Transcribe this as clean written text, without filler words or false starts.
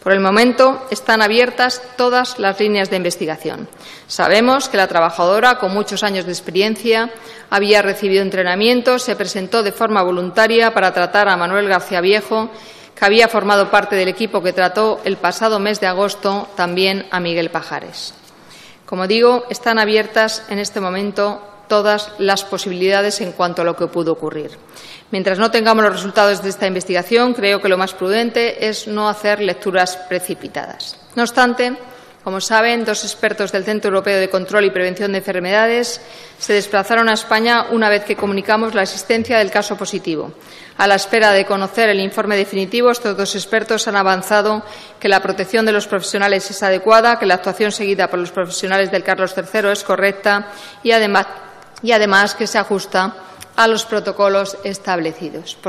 Por el momento, están abiertas todas las líneas de investigación. Sabemos que la trabajadora, con muchos años de experiencia, había recibido entrenamiento, se presentó de forma voluntaria para tratar a Manuel García Viejo, que había formado parte del equipo que trató el pasado mes de agosto también a Miguel Pajares. Como digo, están abiertas en este momento todas las posibilidades en cuanto a lo que pudo ocurrir. Mientras no tengamos los resultados de esta investigación, creo que lo más prudente es no hacer lecturas precipitadas. No obstante, como saben, 2 expertos del Centro Europeo de Control y Prevención de Enfermedades se desplazaron a España una vez que comunicamos la existencia del caso positivo. A la espera de conocer el informe definitivo, estos 2 expertos han avanzado que la protección de los profesionales es adecuada, que la actuación seguida por los profesionales del Carlos III es correcta y además que se ajusta a los protocolos establecidos.